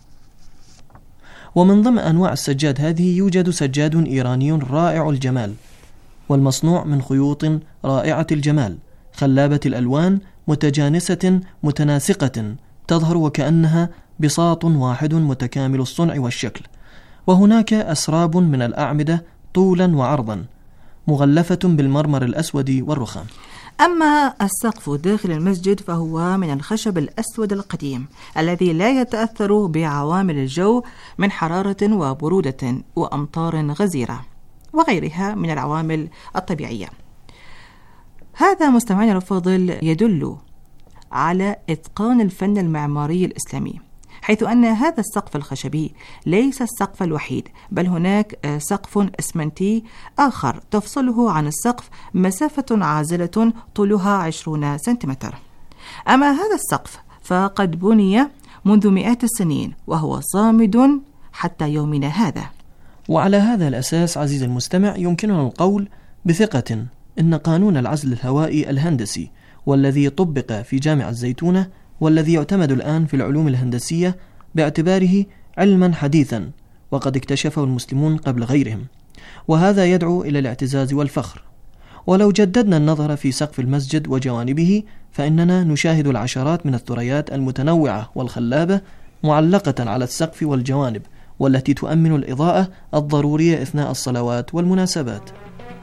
ومن ضمن أنواع السجاد هذه يوجد سجاد إيراني رائع الجمال، والمصنوع من خيوط رائعة الجمال خلابة الألوان متجانسة متناسقة، تظهر وكأنها بساط واحد متكامل الصنع والشكل. وهناك أسراب من الأعمدة طولا وعرضا مغلفة بالمرمر الأسود والرخام. أما السقف داخل المسجد فهو من الخشب الأسود القديم الذي لا يتأثر بعوامل الجو من حرارة وبرودة وأمطار غزيرة وغيرها من العوامل الطبيعية. هذا مستمعينا الفاضل يدل على إتقان الفن المعماري الإسلامي، حيث أن هذا السقف الخشبي ليس السقف الوحيد، بل هناك سقف إسمنتي آخر تفصله عن السقف مسافة عازلة طولها 20 سنتيمتر. أما هذا السقف فقد بني منذ مئات السنين وهو صامد حتى يومنا هذا. وعلى هذا الأساس عزيزي المستمع يمكننا القول بثقة إن قانون العزل الهوائي الهندسي والذي طبق في جامع الزيتونة والذي يعتمد الآن في العلوم الهندسية باعتباره علما حديثا وقد اكتشفه المسلمون قبل غيرهم، وهذا يدعو إلى الاعتزاز والفخر. ولو جددنا النظر في سقف المسجد وجوانبه فإننا نشاهد العشرات من الثريات المتنوعة والخلابة معلقة على السقف والجوانب، والتي تؤمن الإضاءة الضرورية أثناء الصلوات والمناسبات.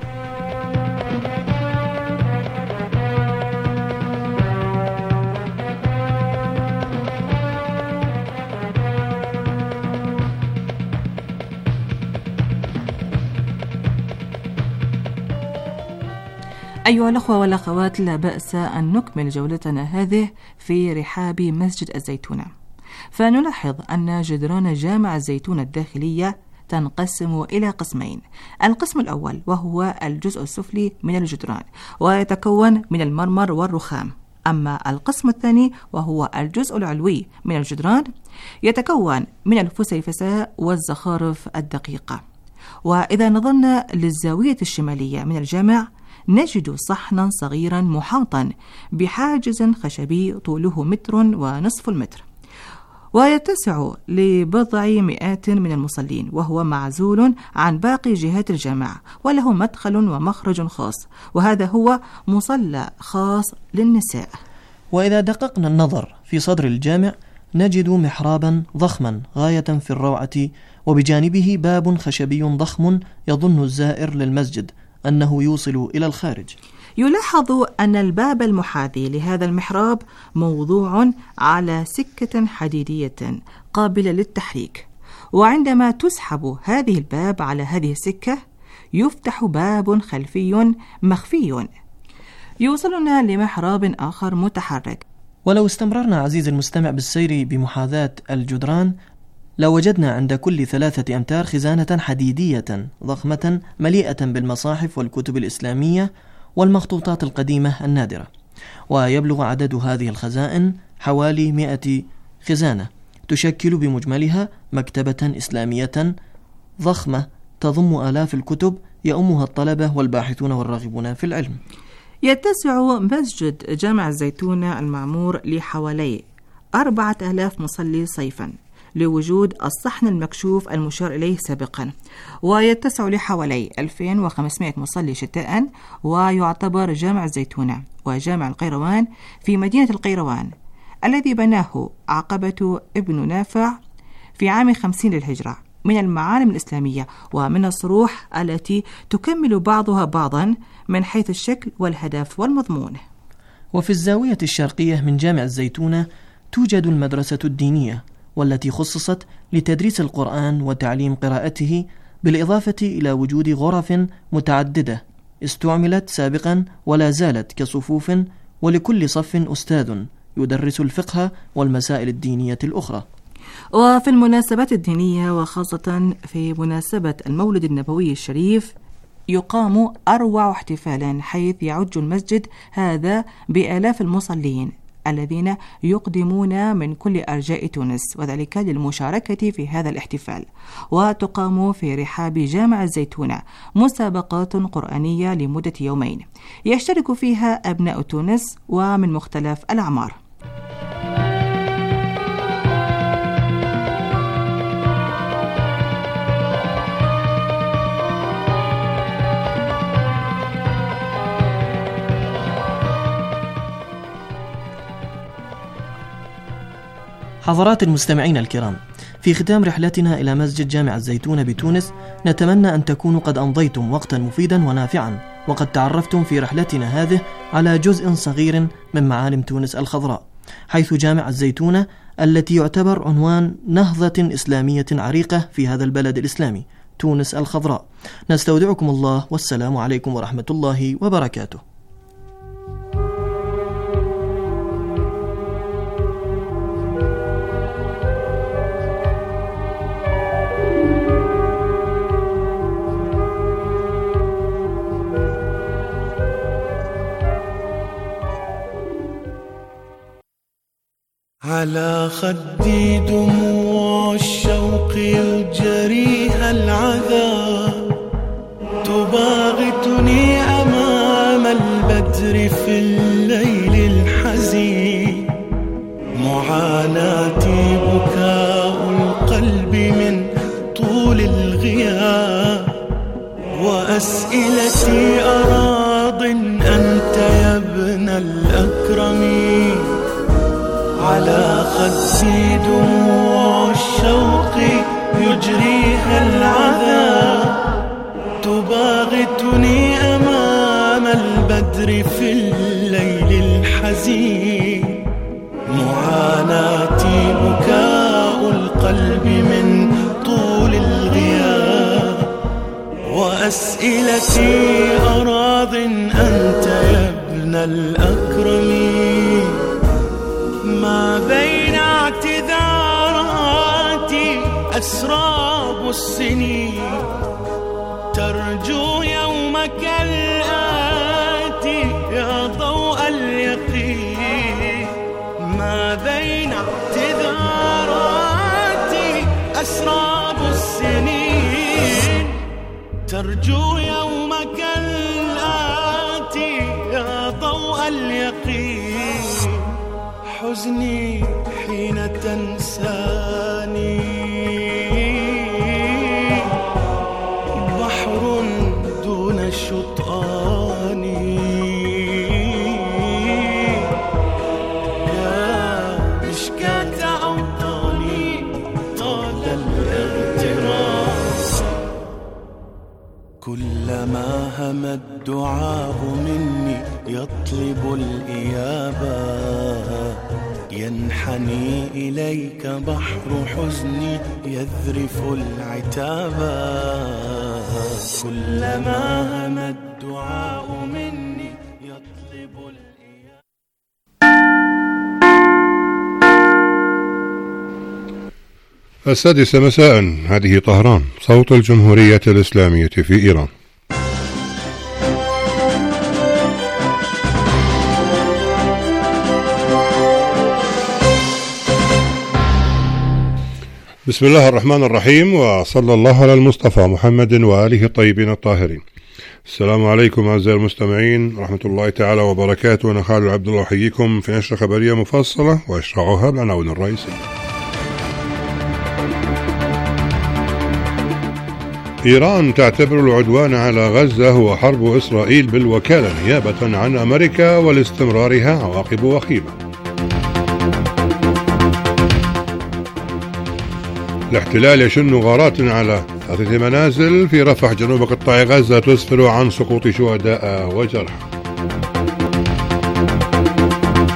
أيها الأخوة والأخوات، لا بأس أن نكمل جولتنا هذه في رحاب مسجد الزيتونة، فنلاحظ أن جدران جامع الزيتونة الداخلية تنقسم إلى قسمين. القسم الأول وهو الجزء السفلي من الجدران ويتكون من المرمر والرخام، أما القسم الثاني وهو الجزء العلوي من الجدران يتكون من الفسيفساء والزخارف الدقيقة. وإذا نظرنا للزاوية الشمالية من الجامع نجد صحنا صغيرا محاطا بحاجز خشبي طوله 1.5 متر ويتسع لبضع مئات من المصلين، وهو معزول عن باقي جهات الجامع وله مدخل ومخرج خاص، وهذا هو مصلى خاص للنساء. وإذا دققنا النظر في صدر الجامع نجد محرابا ضخما غاية في الروعة، وبجانبه باب خشبي ضخم يظن الزائر للمسجد أنه يوصل إلى الخارج. يلاحظ أن الباب المحاذي لهذا المحراب موضوع على سكة حديدية قابلة للتحريك، وعندما تسحب هذه الباب على هذه السكة يفتح باب خلفي مخفي يوصلنا لمحراب آخر متحرك. ولو استمررنا عزيزي المستمع بالسير بمحاذاة الجدران لوجدنا عند كل 3 أمتار خزانة حديدية ضخمة مليئة بالمصاحف والكتب الإسلامية والمخطوطات القديمة النادرة، ويبلغ عدد هذه الخزائن حوالي 100 خزانة تشكل بمجملها مكتبة إسلامية ضخمة تضم آلاف الكتب يؤمها الطلبة والباحثون والراغبون في العلم. يتسع مسجد جامع الزيتونة المعمور لحوالي 4000 مصلي صيفا لوجود الصحن المكشوف المشار إليه سابقا، ويتسع لحوالي 2500 مصلي شتاء. ويعتبر جامع الزيتونة وجامع القيروان في مدينة القيروان الذي بناه عقبة ابن نافع في عام 50 للهجرة من المعالم الإسلامية ومن الصروح التي تكمل بعضها بعضا من حيث الشكل والهدف والمضمون. وفي الزاوية الشرقية من جامع الزيتونة توجد المدرسة الدينية، والتي خصصت لتدريس القرآن وتعليم قراءته، بالإضافة إلى وجود غرف متعددة استعملت سابقا ولا زالت كصفوف، ولكل صف أستاذ يدرس الفقه والمسائل الدينية الأخرى. وفي المناسبات الدينية وخاصة في مناسبة المولد النبوي الشريف يقام أروع احتفال، حيث يعج المسجد هذا بآلاف المصلين الذين يقدمون من كل أرجاء تونس، وذلك للمشاركة في هذا الاحتفال. وتقام في رحاب جامع الزيتونة مسابقات قرآنية لمدة يومين يشترك فيها أبناء تونس ومن مختلف الأعمار. حضرات المستمعين الكرام، في ختام رحلتنا إلى مسجد جامع الزيتونة بتونس نتمنى أن تكونوا قد أمضيتم وقتا مفيدا ونافعا، وقد تعرفتم في رحلتنا هذه على جزء صغير من معالم تونس الخضراء، حيث جامع الزيتونة التي يعتبر عنوان نهضة إسلامية عريقة في هذا البلد الإسلامي تونس الخضراء. نستودعكم الله، والسلام عليكم ورحمة الله وبركاته. على خدي دموع الشوق يجريها العذاب، تباغتني أمام البدر في الليل الحزين، معاناتي بكاء القلب من طول الغياب، وأسئلتي أراض أنت يا ابن الأكرمين. على خدي دموع الشوق يجريها العذاب، تباغتني أمام البدر في الليل الحزين، معاناتي بكاء القلب من طول الغياب، وأسئلتي أراض أنت يا ابن الأكرمين. ما بين اعتذاراتي أسراب السنين، ترجو يومك الآتي يا ضوء اليقين. ما بين اعتذاراتي أسراب السنين، ترجو يومك الآتي يا ضوء اليقين. حزني حين تنساني بحر دون الشطآن، يا مشكاة أوطاني طال الاغتراب. كلما هم الدعاء مني يطلب الإيابة، ينحني إليك بحر حزني يذرف العتابا. كلما هم الدعاء مني يطلب الإيابة. السادسة مساء، هذه طهران، صوت الجمهورية الإسلامية في إيران. بسم الله الرحمن الرحيم، وصلى الله على المصطفى محمد وآله الطيبين الطاهرين. السلام عليكم أعزائي المستمعين ورحمة الله تعالى وبركاته. أنا خالد عبد الله أحييكم في نشرة خبرية مفصلة وأشرعها بالعناوين الرئيسية. إيران تعتبر العدوان على غزة هو حرب إسرائيل بالوكالة نيابة عن أمريكا ولاستمرارها عواقب وخيمة. الاحتلال يشن غارات على 3 منازل في رفح جنوب قطاع غزة تسفر عن سقوط شهداء وجرحى.